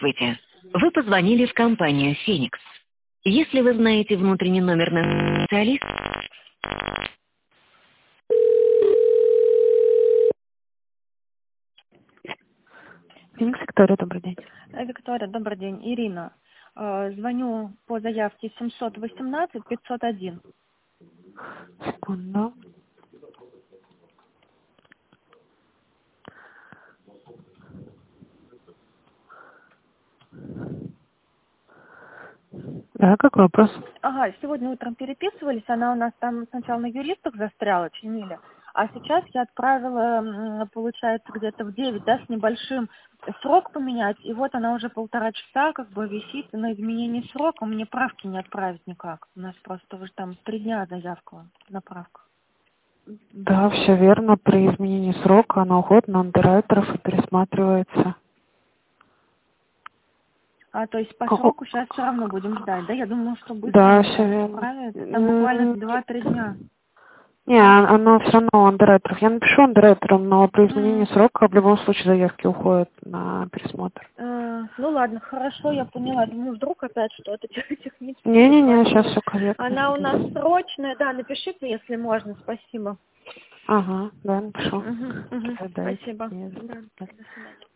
Здравствуйте. Вы позвонили в компанию «Феникс». Если вы знаете внутренний номер нашего специалиста... Феникс, Виктория, добрый день. Виктория, добрый день. Ирина. Звоню по заявке 718-501. Секунду. Да, какой вопрос? Ага, сегодня утром переписывались, она у нас там сначала на юристах застряла, чинили, а сейчас я отправила, получается, где-то в 9, да, с небольшим срок поменять, и вот она уже 1,5 часа как бы висит на изменение срока, мне правки не отправить никак. У нас просто уже там 3 дня заявка на правку. Да, все верно. При изменении срока она уходит на андеррайтеров и пересматривается. А, то есть по сроку сейчас все равно будем ждать, да? Я думала, что быстро Да, она все там верно. справится. Там буквально 2-3 дня. Не, оно все равно у андеррайтеров. Я напишу андеррайтерам, но при изменении М. срока в любом случае заявки уходят на пересмотр. Ну ладно, хорошо, я поняла. Думаю, вдруг опять что-то технически не Не-не-не, сейчас сложилось. все Она у корректно. нас срочная, да, напишите, если можно, спасибо. Ага, да, напишу. Угу, Дайте. спасибо. Нет. Да, до свидания.